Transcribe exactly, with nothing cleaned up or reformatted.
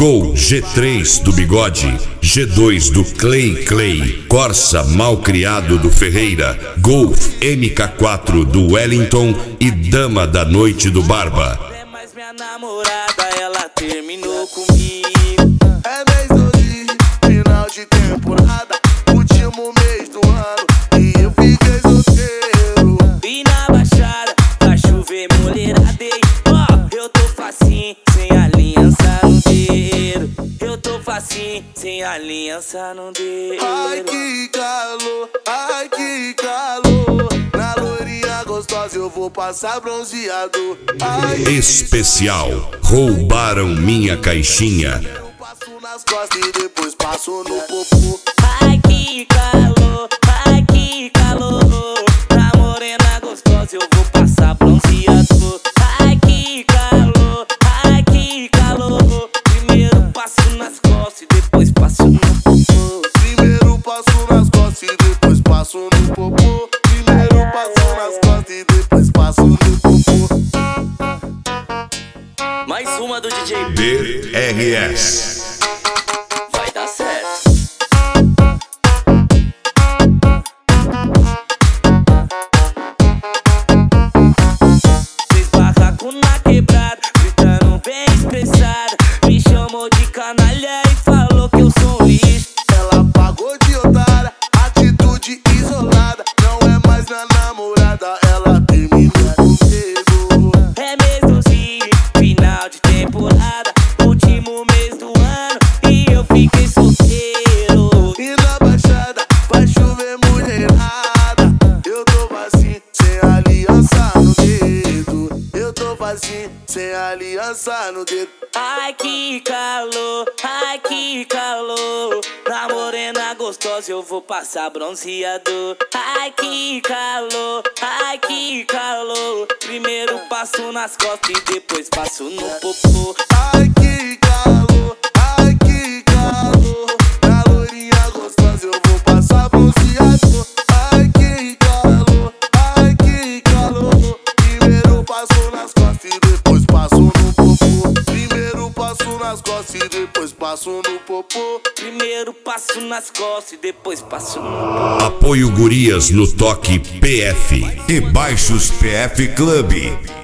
Gol G três do Bigode, G dois do Clay Clay, Corsa Malcriado do Ferreira, Golf M K quatro do Wellington e Dama da Noite do Barba. É mais minha namorada, ela terminou comigo. É mês do dia, final de temporada, último mês do ano e eu fiquei solteiro. E na baixada, pra chover mulheradei. Ó, eu tô facinho, sem aliança no dedo. Eu tô facinho, sem aliança no dedo. Ai que calor, ai que calor. Na loirinha gostosa eu vou passar bronzeado. Ai, Especial, roubaram minha caixinha. eu passo nas costas e depois passo no popô. Ai que calor, ai que calor. Na morena gostosa eu vou passar bronzeador. Ai que calor, ai que calor. Primeiro passo nas costas e depois passo no popô. Primeiro passo nas costas e depois passo no popô. Primeiro passo nas costas e depois passo no popô. Mais uma do D J D R S. vai dar certo. Fez barraco na quebrada, gritando bem expressada. Me chamou de canalha e falou que eu sou um lixo. Ela pagou de otária, atitude isolada. Não é mais minha namorada, ela terminou comigo. É mês do Rio, final de temporada, último mês do ano e eu fiquei solteiro. E na baixada vai chover mulherada. Eu tô vazio, sem aliança no dedo. Eu tô vazio, sem aliança no dedo. Ai que calor, ai que calor. Na morena gostosa eu vou passar bronzeador. Ai que calor, ai que calor. Primeiro passo nas costas e depois passo no popô. Ai que calor, ai que calor. Na loirinha gostosa eu vou passar bronzeador. Ai que calor, ai que calor. Primeiro passo nas costas e depois passo no popô. Primeiro passo nas costas e depois passo no popô. Primeiro passo nas costas e depois passo no popô. Apoio Gurias no Toque P F e Baixos P F Clube.